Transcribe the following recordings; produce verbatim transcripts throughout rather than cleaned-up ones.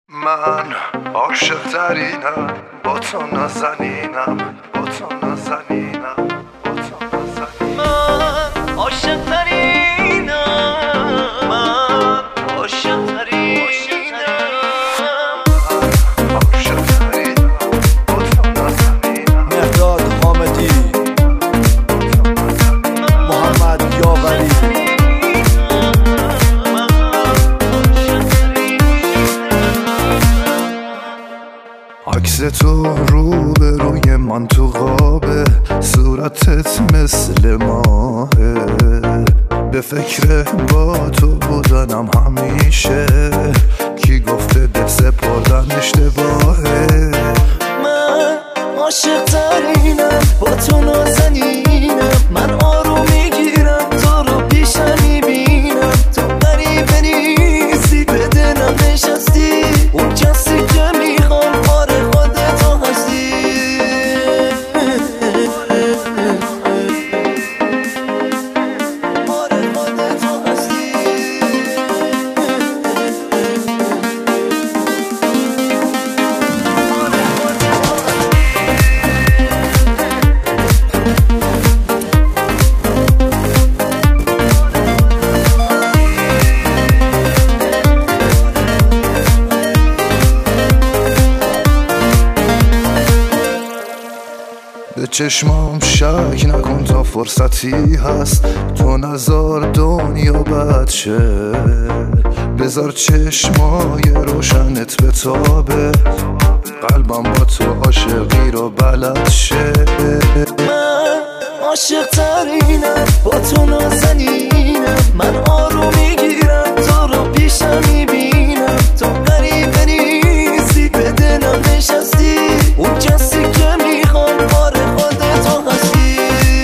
من عاشق ترینم، با تو نازنینم، با تو نازنینم، با تو نازنینم. من عاشق ترینم، من عاشق ترینم، عاشق ترینم، با تو نازنینم. مهداد حامدی، محمد یاوری. عکس تو رو به روی من تو قابه، صورتت مثل ماهه. به فکر با تو بودنم همیشه، کی گفته دل سپردن اشتباهه. من عاشق ترینم، با تو نازنینم. من آروم میگیرم، تو رو پیشم میبینم. تو غریبه نیستی، به دلم نشستی. اون کسی که میخوام آره خودت تو هستی. آره خودت تو هستی. به چشمام شک نکن تا فرصتی هست، تو نزار دنیا بد شه. بذار چشمای روشنت بتابه، قلبم با تو عاشقی رو بلد شه. من عاشق ترینم، با تو نازنینم. من آروم میگیرم، تو رو پیشم میبینم. تو غریبه نیستی، به دلم نشستی. اون کسی که میخوام آره خودت تو هستی.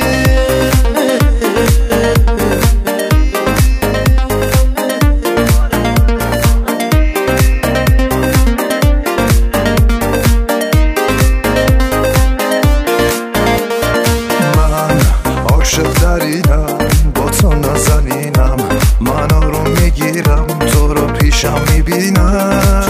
من عاشق ترینم، با تو نازنینم. من آروم میگیرم، تو رو پیشم میبینم.